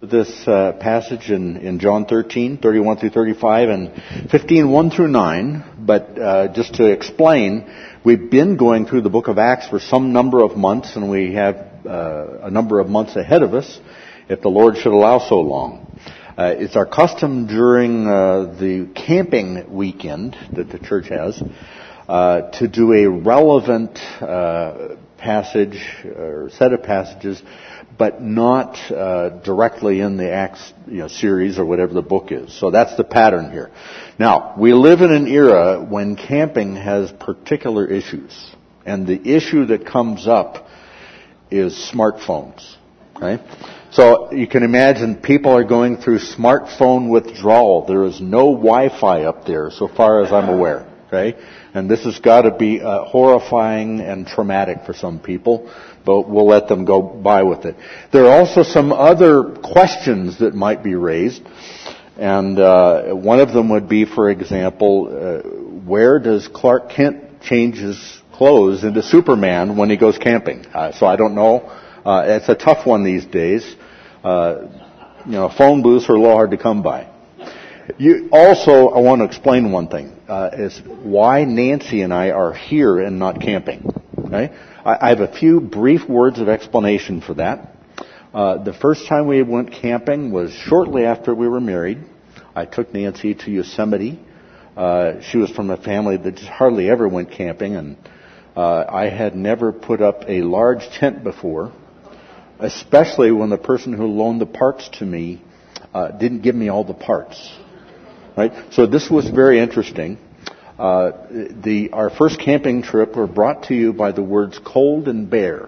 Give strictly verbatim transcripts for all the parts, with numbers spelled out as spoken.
This uh, passage in, in John thirteen, thirty-one through thirty-five, and fifteen, one through nine. But uh, just to explain, we've been going through the book of Acts for some number of months, and we have uh, a number of months ahead of us, if the Lord should allow so long. Uh, it's our custom during uh, the camping weekend that the church has uh, to do a relevant uh, passage or set of passages, but not uh, directly in the Acts you know, series or whatever the book is. So that's the pattern here. Now, we live in an era when camping has particular issues. And the issue that comes up is smartphones. Okay? So you can imagine people are going through smartphone withdrawal. There is no Wi-Fi up there so far as I'm aware. Okay? And this has got to be uh, horrifying and traumatic for some people, but we'll let them go by with it. There are also some other questions that might be raised, and uh, one of them would be, for example, uh, where does Clark Kent change his clothes into Superman when he goes camping? Uh, so I don't know. Uh, it's a tough one these days. Uh, you know, phone booths are a little hard to come by. You, also, I want to explain one thing, uh, is why Nancy and I are here and not camping. Okay? I, I have a few brief words of explanation for that. Uh, the first time we went camping was shortly after we were married. I took Nancy to Yosemite. Uh, she was from a family that just hardly ever went camping, and uh, I had never put up a large tent before, especially when the person who loaned the parts to me uh, didn't give me all the parts. Right? So this was very interesting. Uh, the our first camping trip were brought to you by the words cold and bare.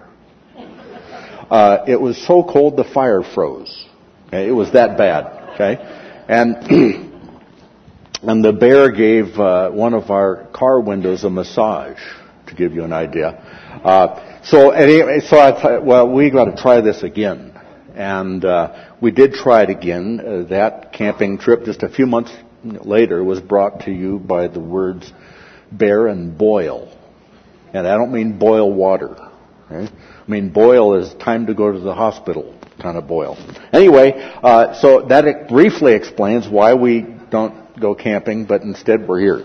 Uh, it was so cold the fire froze. Okay? It was that bad. Okay, and and the bear gave uh, one of our car windows a massage, to give you an idea. Uh, so anyway, so I thought, well, we got to try this again, and uh, we did try it again. Uh, that camping trip, just a few months later, was brought to you by the words bear and boil. And I don't mean boil water. Okay? I mean boil is time to go to the hospital kind of boil. Anyway, uh, so that briefly explains why we don't go camping, but instead we're here.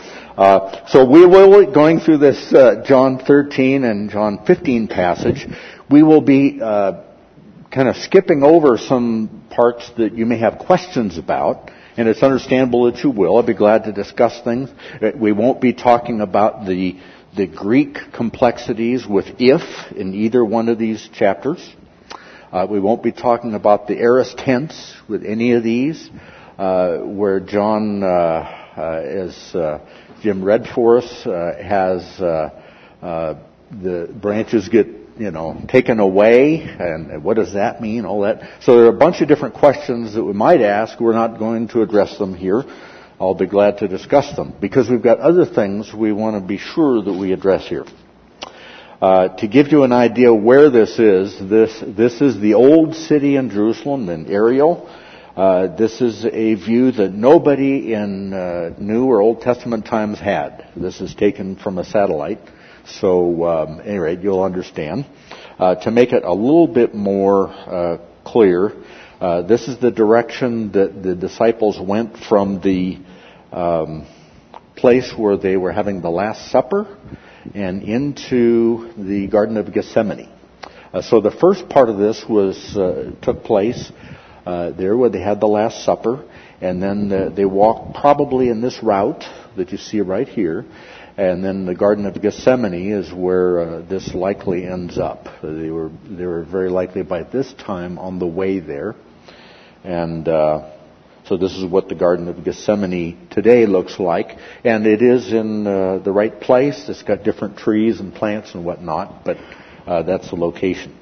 Uh, so we will, going through this uh, John thirteen and John fifteen passage, we will be uh, kind of skipping over some parts that you may have questions about. And it's understandable that you will. I'd be glad to discuss things. We won't be talking about the the Greek complexities with if in either one of these chapters. Uh, we won't be talking about the aorist tense with any of these, uh, where John, uh, uh, as uh, Jim read for us, uh, has uh, uh, the branches get you know, taken away, and what does that mean, all that. So there are a bunch of different questions that we might ask. We're not going to address them here. I'll be glad to discuss them, because we've got other things we want to be sure that we address here. Uh, to give you an idea where this is, this this is the old city in Jerusalem, in Ariel. Uh, this is a view that nobody in uh, New or Old Testament times had. This is taken from a satellite. So, um, anyway, you'll understand. Uh, to make it a little bit more uh, clear, uh, this is the direction that the disciples went from the um, place where they were having the Last Supper and into the Garden of Gethsemane. Uh, so the first part of this was uh, took place uh, there where they had the Last Supper, and then uh, they walked probably in this route that you see right here. And then the Garden of Gethsemane is where uh, this likely ends up. They were they were very likely by this time on the way there. And uh, so this is what the Garden of Gethsemane today looks like. And it is in uh, the right place. It's got different trees and plants and whatnot, but uh, that's the location.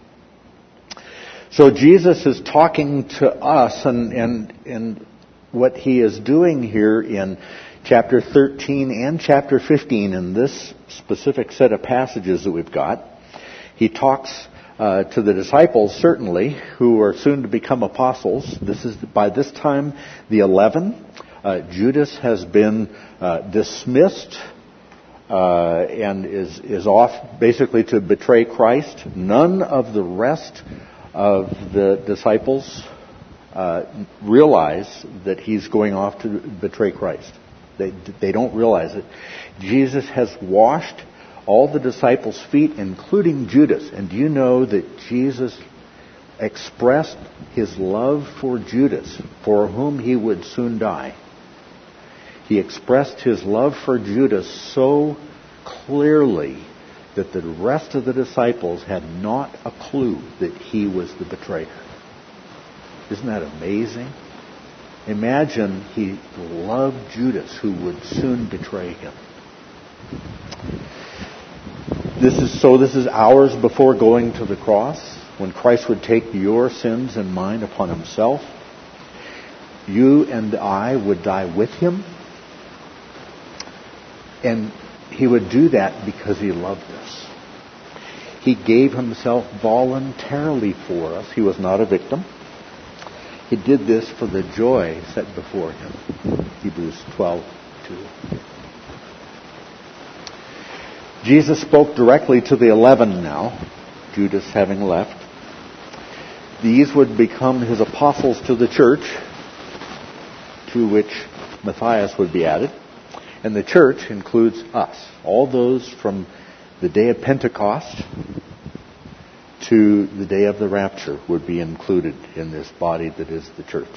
So Jesus is talking to us, and, and, and what he is doing here in chapter thirteen and chapter fifteen, in this specific set of passages that we've got, he talks uh, to the disciples, certainly, who are soon to become apostles. This is, by this time, the eleven. Uh, Judas has been uh, dismissed uh, and is, is off basically to betray Christ. None of the rest of the disciples uh, realize that he's going off to betray Christ. They, they don't realize it. Jesus has washed all the disciples' feet, including Judas. And do you know that Jesus expressed his love for Judas, for whom he would soon die? He expressed his love for Judas so clearly that the rest of the disciples had not a clue that he was the betrayer. Isn't that amazing? Imagine he loved Judas, who would soon betray him. This is so this is hours before going to the cross, when Christ would take your sins and mine upon himself. You and I would die with him. And he would do that because he loved us. He gave himself voluntarily for us. He was not a victim. He did this for the joy set before him. Hebrews twelve two. Jesus spoke directly to the eleven now, Judas having left. These would become his apostles to the church, to which Matthias would be added. And the church includes us, all those from the day of Pentecost to the day of the rapture would be included in this body that is the church.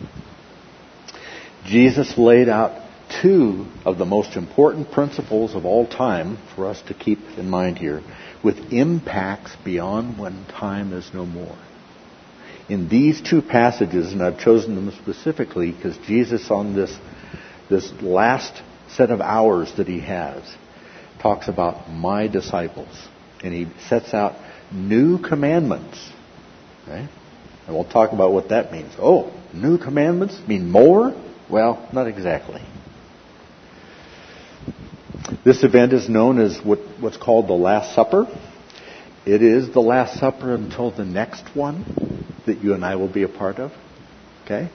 Jesus laid out two of the most important principles of all time for us to keep in mind here, with impacts beyond when time is no more. In these two passages, and I've chosen them specifically because Jesus on this, this last set of hours that he has talks about my disciples. And he sets out new commandments. Okay? And we'll talk about what that means. Oh, new commandments mean more? Well, not exactly. This event is known as what, what's called the Last Supper. It is the Last Supper until the next one that you and I will be a part of. Okay?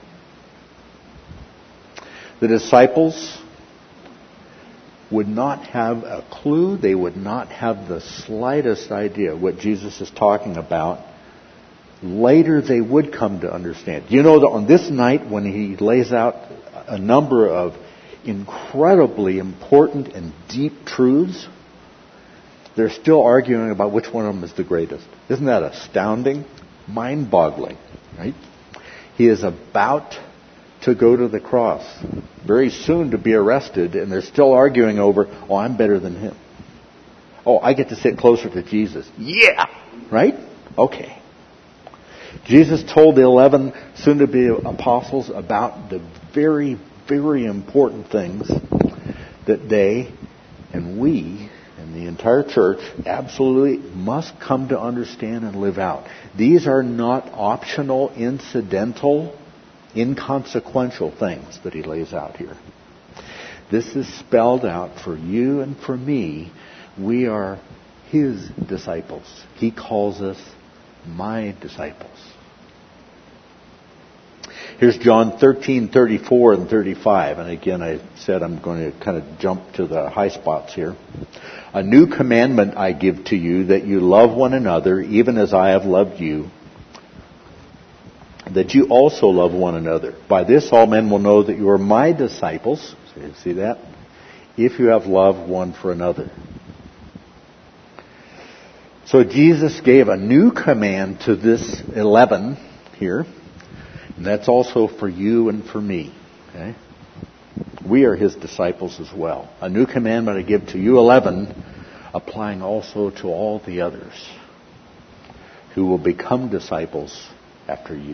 The disciples would not have a clue. They would not have the slightest idea what Jesus is talking about. Later they would come to understand. You know that on this night when he lays out a number of incredibly important and deep truths, they're still arguing about which one of them is the greatest. Isn't that astounding? Mind-boggling, right? He is about to go to the cross, very soon to be arrested, and they're still arguing over, oh, I'm better than him. Oh, I get to sit closer to Jesus. Yeah! Right? Okay. Jesus told the eleven soon-to-be apostles about the very, very important things that they and we and the entire church absolutely must come to understand and live out. These are not optional, incidental, inconsequential things that he lays out here. This is spelled out for you and for me. We are his disciples. He calls us my disciples. Here's John thirteen thirty-four and thirty-five. And again, I said I'm going to kind of jump to the high spots here. A new commandment I give to you, that you love one another, even as I have loved you, that you also love one another. By this all men will know that you are my disciples. See that? If you have love one for another. So Jesus gave a new command to this eleven here. And that's also for you and for me. Okay? We are his disciples as well. A new commandment I give to you eleven, applying also to all the others who will become disciples after you.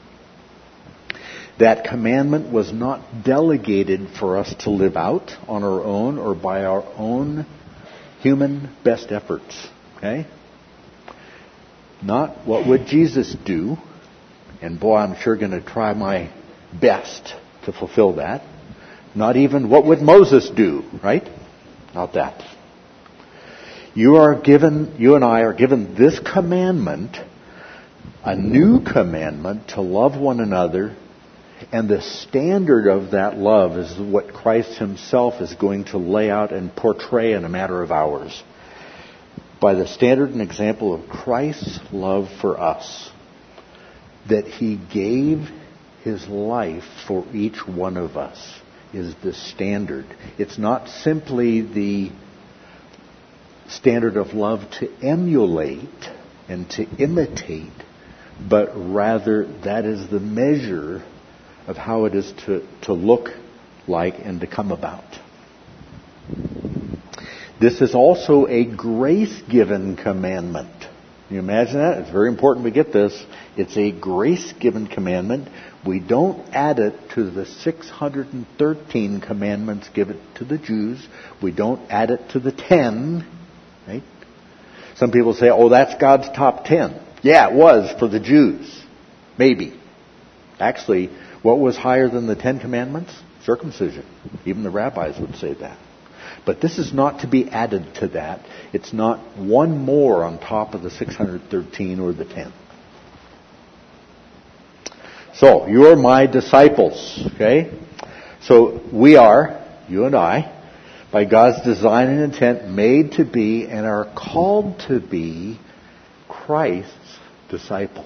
That commandment was not delegated for us to live out on our own or by our own human best efforts. Okay? Not what would Jesus do? And boy, I'm sure going to try my best to fulfill that. Not even what would Moses do, right? Not that. You are given, you and I are given this commandment, a new commandment to love one another. And the standard of that love is what Christ himself is going to lay out and portray in a matter of hours. By the standard and example of Christ's love for us. That he gave His life for each one of us is the standard. It's not simply the standard of love to emulate and to imitate, but rather that is the measure of how it is to, to look like and to come about. This is also a grace-given commandment. Can you imagine that? It's very important we get this. It's a grace-given commandment. We don't add it to the six hundred thirteen commandments given to the Jews. We don't add it to the ten. Right? Some people say, oh, that's God's top ten. Yeah, it was for the Jews. Maybe. Actually, what was higher than the Ten Commandments? Circumcision. Even the rabbis would say that. But this is not to be added to that. It's not one more on top of the six hundred thirteen or the ten. So, you are my disciples, okay? So, we are, you and I, by God's design and intent, made to be and are called to be Christ's disciples.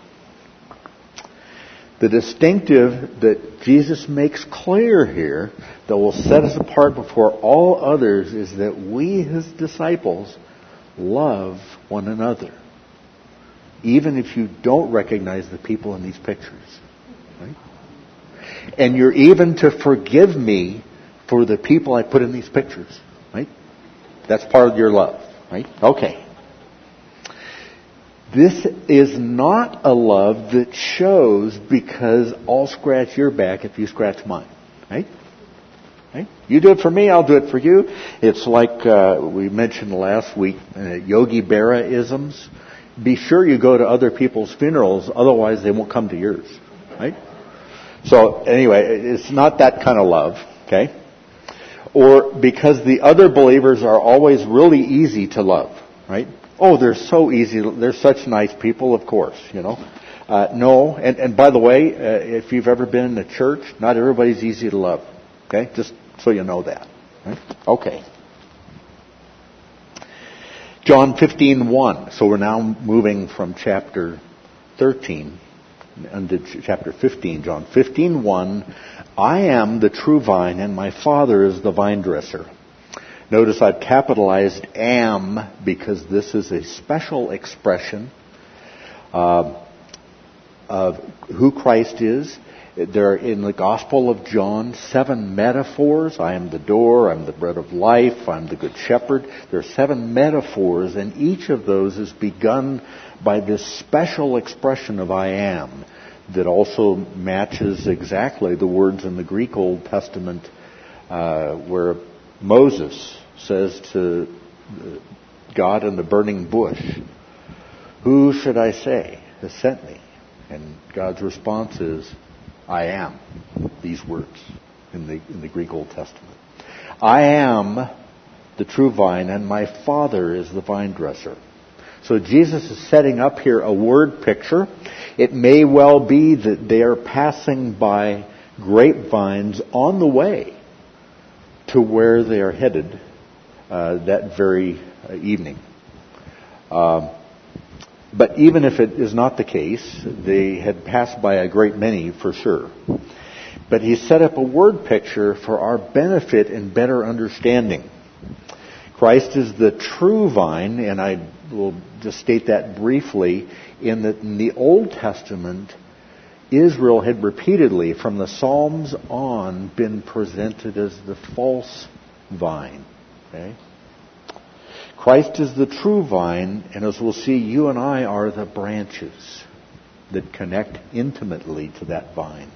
The distinctive that Jesus makes clear here that will set us apart before all others is that we, His disciples, love one another. Even if you don't recognize the people in these pictures. Right? And you're even to forgive me for the people I put in these pictures. Right? That's part of your love. Right? Okay. This is not a love that shows because I'll scratch your back if you scratch mine. Right? Right? You do it for me, I'll do it for you. It's like uh, we mentioned last week, uh, Yogi Berra-isms. Be sure you go to other people's funerals, otherwise they won't come to yours. Right? So anyway, it's not that kind of love. Okay? Or because the other believers are always really easy to love. Right? Oh, they're so easy. They're such nice people, of course, you know. Uh, no, and, and by the way, uh, if you've ever been in a church, not everybody's easy to love. Okay? Just so you know that. Right? Okay. John fifteen one. So we're now moving from chapter thirteen into chapter fifteen. John fifteen one. I am the true vine, and my Father is the vine dresser. Notice I've capitalized am because this is a special expression uh, of who Christ is. There are in the Gospel of John seven metaphors. I am the door, I'm the bread of life, I'm the good shepherd. There are seven metaphors, and each of those is begun by this special expression of I am that also matches exactly the words in the Greek Old Testament uh, where Moses says to God in the burning bush, who should I say has sent me? And God's response is, I am. These words in the in the Greek Old Testament. I am the true vine, and my Father is the vine dresser. So Jesus is setting up here a word picture. It may well be that they are passing by grapevines on the way to where they are headed uh, that very uh, evening. Uh, But even if it is not the case, they had passed by a great many for sure. But he set up a word picture for our benefit and better understanding. Christ is the true vine, and I will just state that briefly, in that in the Old Testament, Israel had repeatedly, from the Psalms on, been presented as the false vine. Okay? Christ is the true vine, and as we'll see, you and I are the branches that connect intimately to that vine.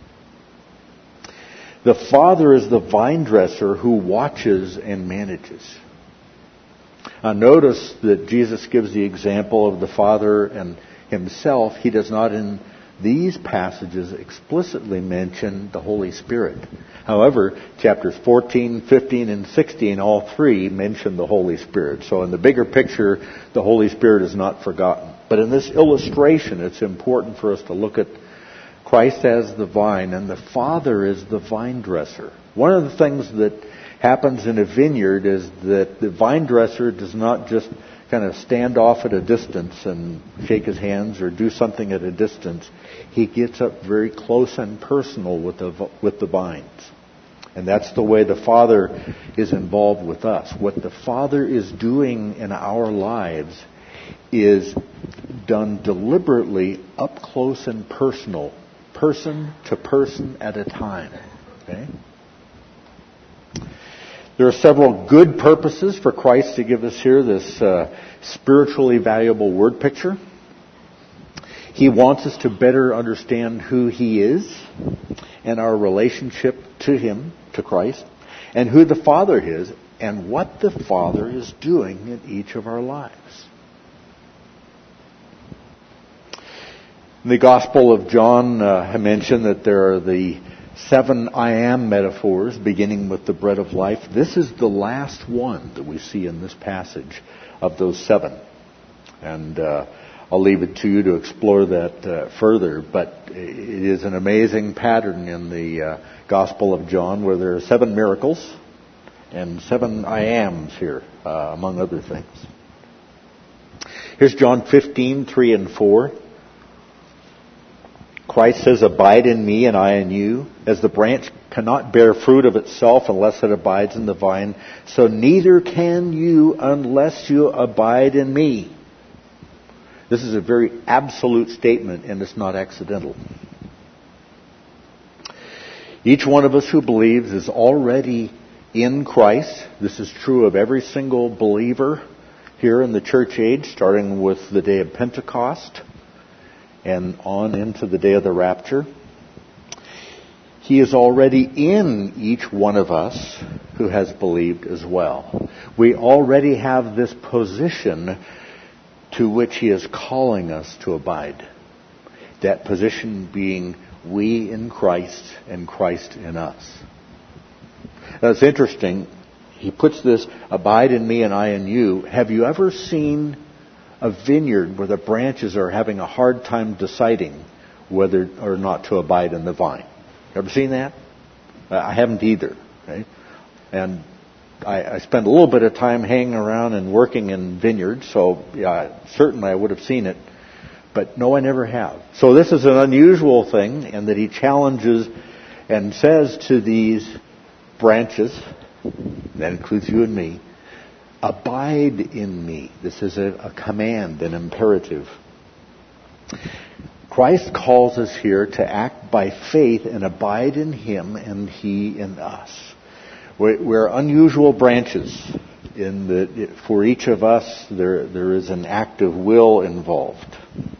The Father is the vine dresser who watches and manages. Now notice that Jesus gives the example of the Father and Himself. He does not in these passages explicitly mention the Holy Spirit. However, chapters fourteen, fifteen, and sixteen, all three mention the Holy Spirit. So in the bigger picture, the Holy Spirit is not forgotten. But in this illustration, it's important for us to look at Christ as the vine, and the Father is the vine dresser. One of the things that happens in a vineyard is that the vine dresser does not just kind of stand off at a distance and shake his hands or do something at a distance. He gets up very close and personal with the with the vines. And that's the way the Father is involved with us. What the Father is doing in our lives is done deliberately, up close and personal, person to person at a time. Okay? There are several good purposes for Christ to give us here this uh, spiritually valuable word picture. He wants us to better understand who He is and our relationship to Him, to Christ, and who the Father is and what the Father is doing in each of our lives. In the Gospel of John, uh, I mentioned that there are the seven I am metaphors, beginning with the bread of life. This is the last one that we see in this passage of those seven. And uh, I'll leave it to you to explore that uh, further. But it is an amazing pattern in the uh, Gospel of John where there are seven miracles and seven I ams here, uh, among other things. Here's John fifteen, three and four. Christ says, "Abide in me and I in you. As the branch cannot bear fruit of itself unless it abides in the vine, so neither can you unless you abide in me." This is a very absolute statement, and it's not accidental. Each one of us who believes is already in Christ. This is true of every single believer here in the church age, starting with the day of Pentecost and on into the day of the rapture. He is already in each one of us who has believed as well. We already have this position to which He is calling us to abide. That position being we in Christ and Christ in us. Now it's interesting. He puts this, abide in me and I in you. Have you ever seen a vineyard where the branches are having a hard time deciding whether or not to abide in the vine? Ever seen that? I haven't either. Right? And I, I spend a little bit of time hanging around and working in vineyards, so yeah, certainly I would have seen it. But no, I never have. So this is an unusual thing, in that He challenges and says to these branches, that includes you and me, abide in me. This is a, a command, an imperative. Christ calls us here to act by faith and abide in Him and He in us. We're, we're unusual branches in that for each of us there there is an act of will involved.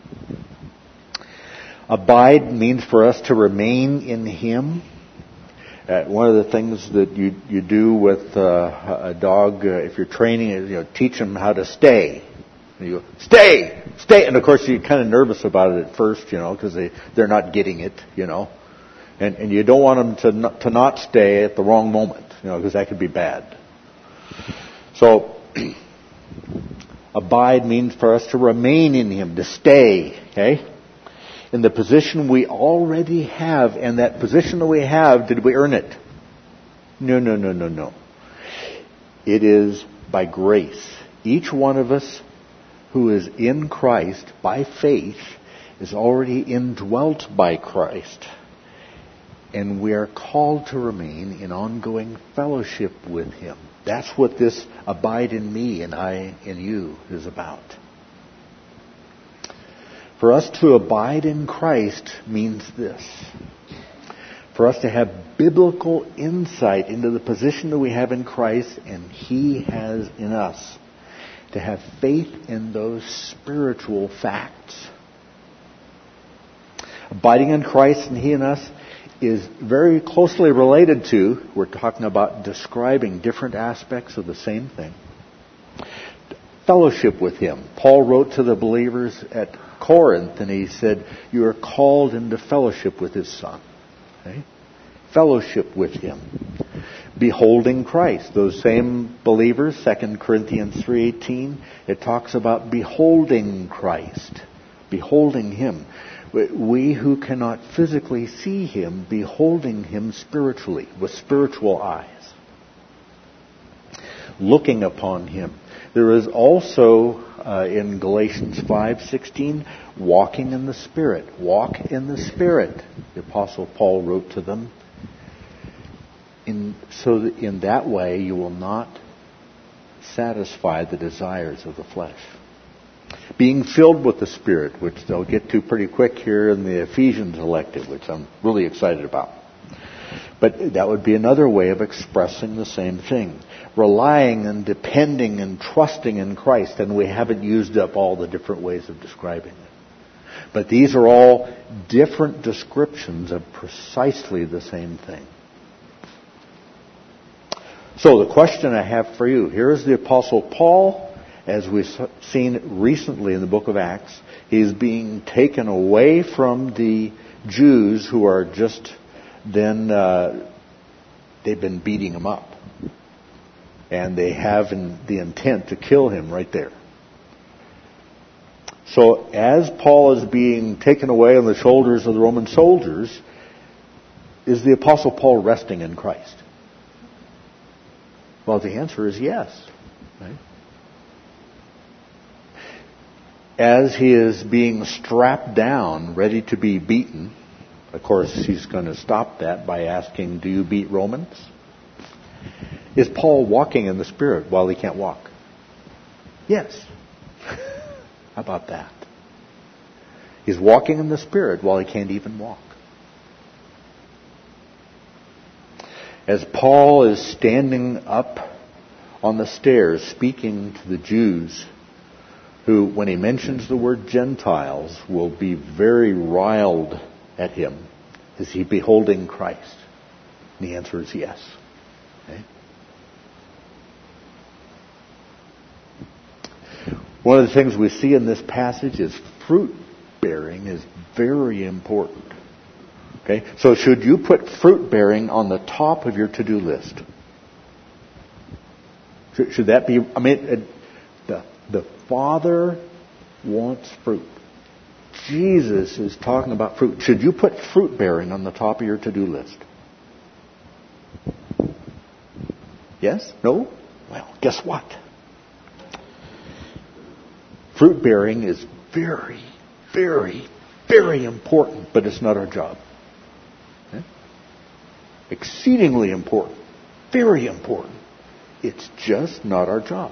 Abide means for us to remain in Him. Uh, one of the things that you you do with uh, a dog, uh, if you're training it, you know, teach them how to stay. And you go, stay, stay, and of course you're kind of nervous about it at first, you know, because they they're not getting it, you know, and and you don't want them to not, to not stay at the wrong moment, you know, because that could be bad. So abide means for us to remain in Him, to stay, okay? In the position we already have, and that position that we have, did we earn it? No, no, no, no, no. It is by grace. Each one of us who is in Christ by faith is already indwelt by Christ. And we are called to remain in ongoing fellowship with Him. That's what this abide in me and I in you is about. For us to abide in Christ means this. For us to have biblical insight into the position that we have in Christ and He has in us. To have faith in those spiritual facts. Abiding in Christ and He in us is very closely related to, we're talking about describing different aspects of the same thing, fellowship with Him. Paul wrote to the believers at Corinth and he said, you are called into fellowship with His Son. Okay? Fellowship with Him. Beholding Christ. Those same believers, Second Corinthians three eighteen, it talks about beholding Christ. Beholding Him. We who cannot physically see Him, beholding Him spiritually, with spiritual eyes. Looking upon Him. There is also uh, in Galatians five sixteen, walking in the Spirit. Walk in the Spirit, the Apostle Paul wrote to them. In, so that in that way you will not satisfy the desires of the flesh. Being filled with the Spirit, which they'll get to pretty quick here in the Ephesians elective, which I'm really excited about. But that would be another way of expressing the same thing. Relying and depending and trusting in Christ. And we haven't used up all the different ways of describing it. But these are all different descriptions of precisely the same thing. So the question I have for you, here is the Apostle Paul, as we've seen recently in the book of Acts. He's being taken away from the Jews who are just then, uh, they've been beating him up. And they have in, the intent to kill him right there. So as Paul is being taken away on the shoulders of the Roman soldiers, is the Apostle Paul resting in Christ? Well, the answer is yes. Right? As he is being strapped down, ready to be beaten, of course, he's going to stop that by asking, do you beat Romans? Is Paul walking in the Spirit while he can't walk? Yes. How about that? He's walking in the Spirit while he can't even walk. As Paul is standing up on the stairs speaking to the Jews, who, when he mentions the word Gentiles, will be very riled at him, is he beholding Christ? And the answer is yes. Okay? One of the things we see in this passage is fruit bearing is very important. Okay, so should you put fruit bearing on the top of your to-do list? Should, should that be? I mean, it, the the Father wants fruit. Jesus is talking about fruit. Should you put fruit bearing on the top of your to-do list? Yes? No? Well, guess what? Fruit bearing is very, very, very important, but it's not our job. Exceedingly important. Very important. It's just not our job.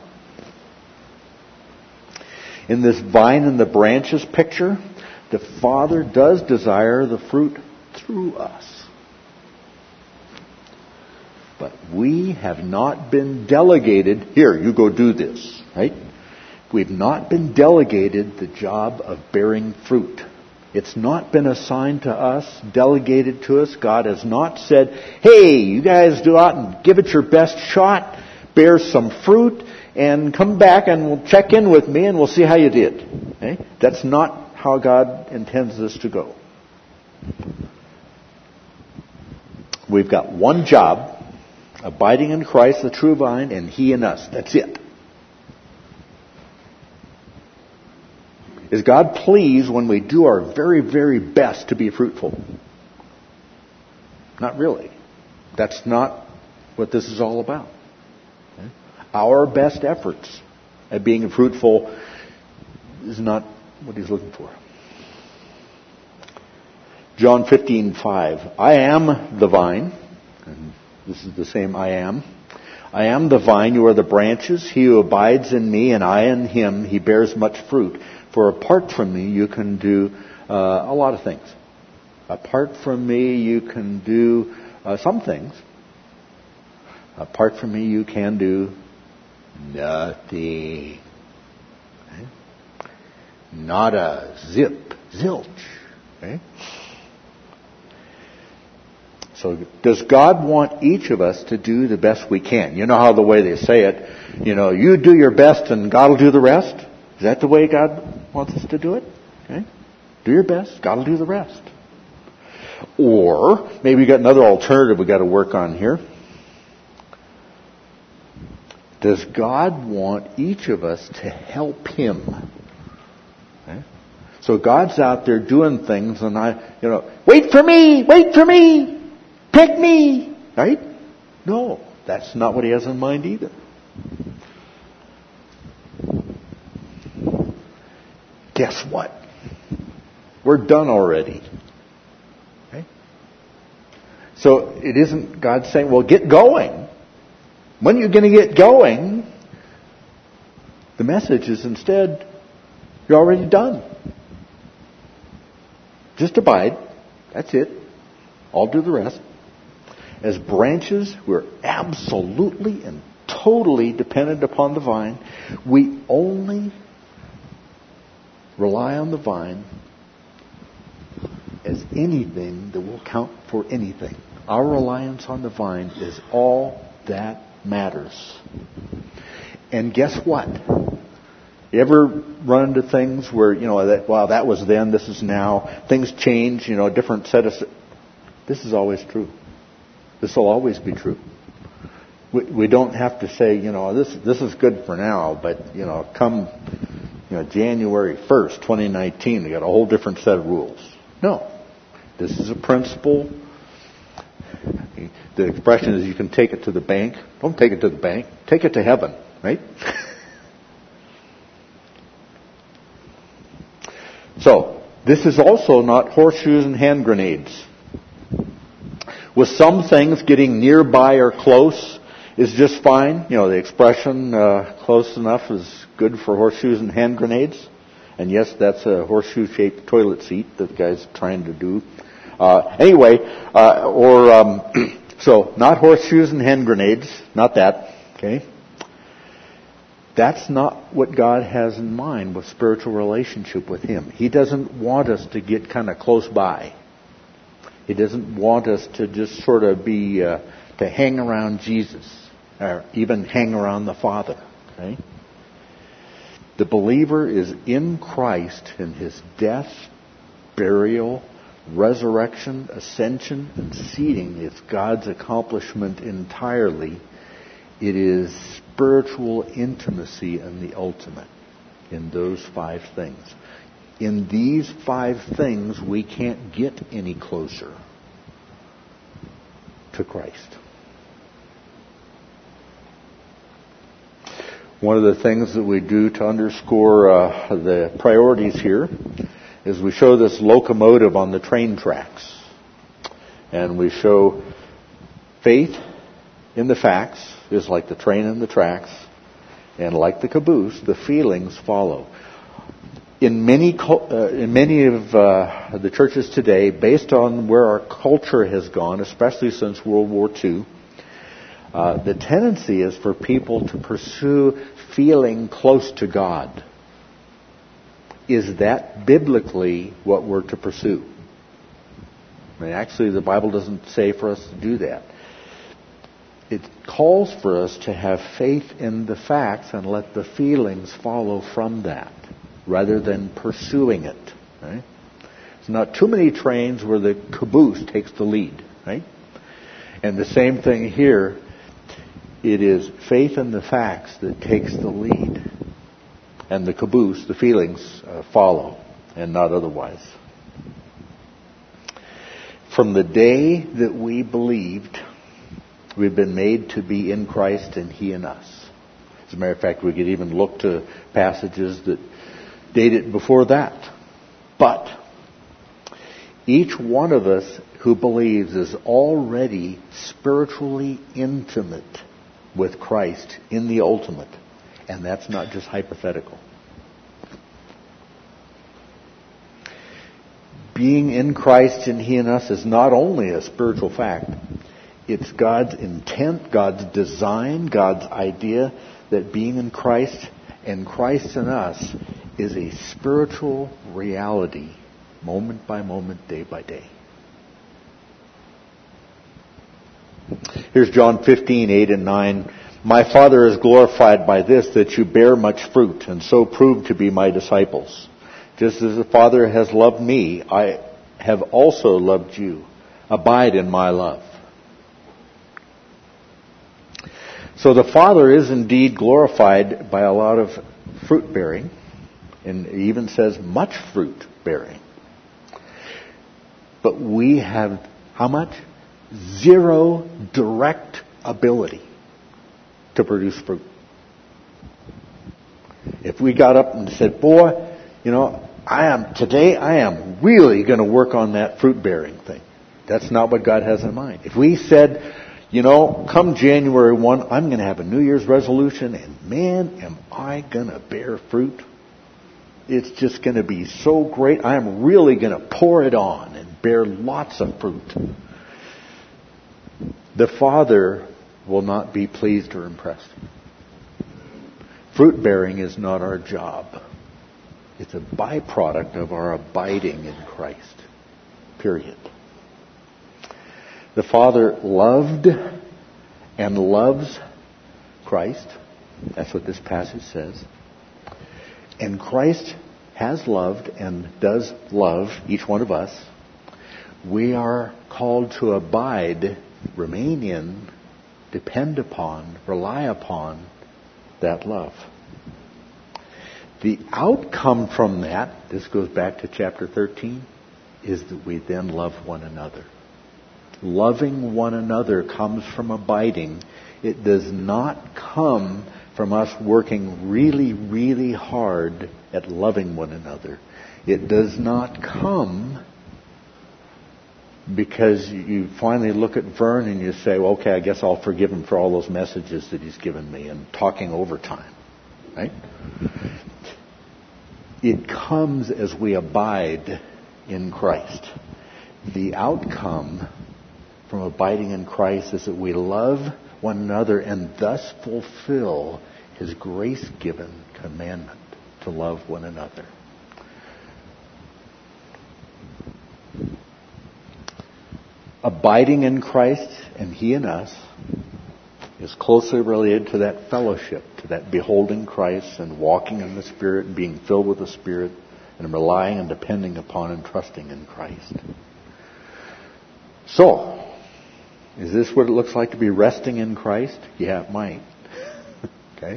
In this vine and the branches picture, the Father does desire the fruit through us. But we have not been delegated, here, you go do this, right? We've not been delegated the job of bearing fruit. It's not been assigned to us, delegated to us. God has not said, hey, you guys go out and give it your best shot, bear some fruit, and come back and we'll check in with me and we'll see how you did. Okay? That's not how God intends this to go. We've got one job, abiding in Christ, the true vine, and He in us. That's it. Is God pleased when we do our very, very best to be fruitful? Not really. That's not what this is all about. Okay? Our best efforts at being fruitful is not what He's looking for. John fifteen five. I am the vine. And this is the same I am. I am the vine, you are the branches. He who abides in me and I in him, he bears much fruit. For apart from me, you can do uh, a lot of things. Apart from me, you can do uh, some things. Apart from me, you can do nothing. Okay? Not a zip, zilch. Okay? So does God want each of us to do the best we can? You know how the way they say it, you know, you do your best and God will do the rest? Is that the way God wants us to do it? Okay? Do your best, God will do the rest. Or maybe we got another alternative we got to work on here. Does God want each of us to help Him? Okay? So God's out there doing things and I, you know, wait for me, wait for me, pick me, right? No, that's not what He has in mind either. guess what? We're done already. Okay? So it isn't God saying, well, get going. When are you going to get going? The message is instead, you're already done. Just abide. That's it. I'll do the rest. As branches, we're absolutely and totally dependent upon the vine. We only rely on the vine as anything that will count for anything. Our reliance on the vine is all that matters. And guess what? You ever run into things where, you know, that, wow, that was then, this is now. Things change, you know, a different set of... This is always true. This will always be true. We, we don't have to say, you know, this this is good for now, but, you know, come, you know, January first, twenty nineteen, we got a whole different set of rules. No. This is a principle. The expression is you can take it to the bank. Don't take it to the bank. Take it to heaven, right? So, this is also not horseshoes and hand grenades. With some things, getting nearby or close is just fine. You know, the expression uh, close enough is good for horseshoes and hand grenades. And yes, that's a horseshoe-shaped toilet seat that the guy's trying to do. Uh, anyway, uh, or um, so not horseshoes and hand grenades, not that. Okay, that's not what God has in mind with spiritual relationship with Him. He doesn't want us to get kind of close by. He doesn't want us to just sort of be uh, to hang around Jesus or even hang around the Father. Okay? The believer is in Christ in His death, burial, resurrection, ascension, and seating. It's God's accomplishment entirely. It is spiritual intimacy in the ultimate in those five things. In these five things, we can't get any closer to Christ. One of the things that we do to underscore uh, the priorities here is we show this locomotive on the train tracks. And we show faith in the facts is like the train in the tracks. And like the caboose, the feelings follow. In many uh, in many of uh, the churches today, based on where our culture has gone, especially since World War Two, uh, the tendency is for people to pursue feeling close to God. Is that biblically what we're to pursue? I mean, actually, the Bible doesn't say for us to do that. It calls for us to have faith in the facts and let the feelings follow from that, rather than pursuing it. Right? It's not too many trains where the caboose takes the lead. Right? And the same thing here. It is faith in the facts that takes the lead. And the caboose, the feelings, uh, follow, and not otherwise. From the day that we believed, we've been made to be in Christ and He in us. As a matter of fact, we could even look to passages that date it before that. But each one of us who believes is already spiritually intimate with Christ in the ultimate. And that's not just hypothetical. Being in Christ and He in us is not only a spiritual fact. It's God's intent, God's design, God's idea that being in Christ and Christ in us is a spiritual reality, moment by moment, day by day. Here's John fifteen, eight and nine. My Father is glorified by this, that you bear much fruit, and so prove to be my disciples. Just as the Father has loved me, I have also loved you. Abide in my love. So the Father is indeed glorified by a lot of fruit bearing, and it even says much fruit bearing. But we have how much? Zero direct ability to produce fruit. If we got up and said, boy, you know, I am, today I am really going to work on that fruit bearing thing. That's not what God has in mind. If we said, you know, come January first, I'm going to have a New Year's resolution, and man, am I going to bear fruit. It's just going to be so great. I'm really going to pour it on and bear lots of fruit. The Father will not be pleased or impressed. Fruit bearing is not our job. It's a byproduct of our abiding in Christ. Period. The Father loved and loves Christ. That's what this passage says. And Christ has loved and does love each one of us. We are called to abide, remain in, depend upon, rely upon that love. The outcome from that, this goes back to chapter thirteen, is that we then love one another. Loving one another comes from abiding. It does not come from us working really, really hard at loving one another. It does not come because you finally look at Vern and you say, well, okay, I guess I'll forgive him for all those messages that he's given me and talking overtime. Right? It comes as we abide in Christ. The outcome from abiding in Christ is that we love one another and thus fulfill His grace-given commandment to love one another. Abiding in Christ and He in us is closely related to that fellowship, to that beholding Christ and walking in the Spirit and being filled with the Spirit and relying and depending upon and trusting in Christ. So, is this what it looks like to be resting in Christ? Yeah, it might. Okay?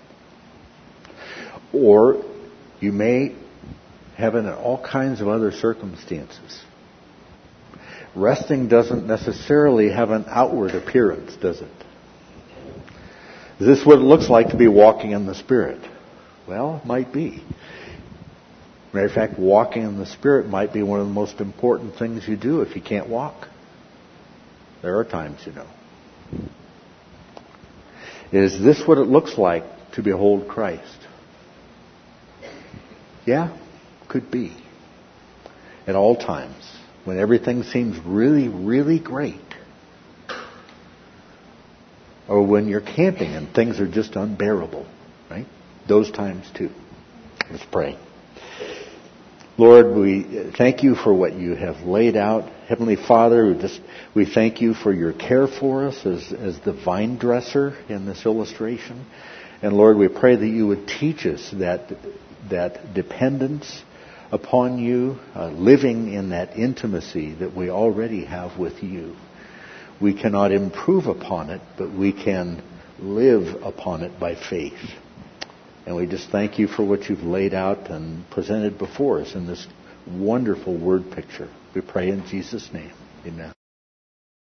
Or you may have it in all kinds of other circumstances. Resting doesn't necessarily have an outward appearance, does it? Is this what it looks like to be walking in the Spirit? Well, it might be. Matter of fact, walking in the Spirit might be one of the most important things you do if you can't walk. There are times, you know. Is this what it looks like to behold Christ? Yeah, could be. At all times. When everything seems really, really great. Or when you're camping and things are just unbearable. Right? Those times too. Let's pray. Lord, we thank you for what you have laid out. Heavenly Father, we just we thank you for your care for us as, as the vine dresser in this illustration. And Lord, we pray that you would teach us that that dependence upon you, uh, living in that intimacy that we already have with you. We cannot improve upon it, but we can live upon it by faith. And we just thank you for what you've laid out and presented before us in this wonderful word picture. We pray in Jesus' name. Amen.